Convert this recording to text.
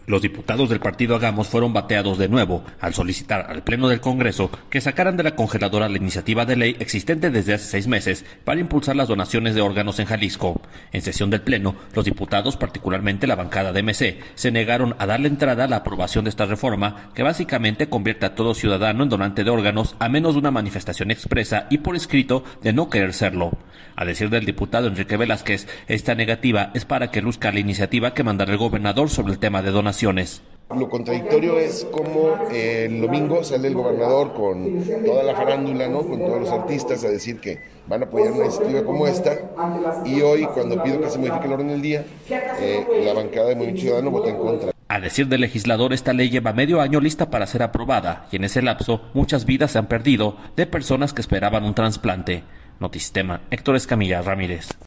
Los diputados del partido Hagamos fueron bateados de nuevo al solicitar al Pleno del Congreso que sacaran de la congeladora la iniciativa de ley existente desde hace 6 meses para impulsar las donaciones de órganos en Jalisco. En sesión del Pleno, los diputados, particularmente la bancada de MC, se negaron a darle entrada a la aprobación de esta reforma que básicamente convierte a todo ciudadano en donante de órganos a menos de una manifestación expresa y por escrito de no querer serlo. A decir del diputado Enrique Velázquez, esta negativa es para que luzca la iniciativa que mandará el gobernador sobre el tema de donaciones. Lo contradictorio es como el domingo sale el gobernador con toda la farándula, ¿no? Con todos los artistas a decir que van a apoyar una iniciativa como esta, y hoy cuando pido que se modifique el orden del día, la bancada de Movimiento Ciudadano vota en contra. A decir del legislador, esta ley lleva medio año lista para ser aprobada y en ese lapso muchas vidas se han perdido de personas que esperaban un trasplante. Notisistema, Héctor Escamilla Ramírez.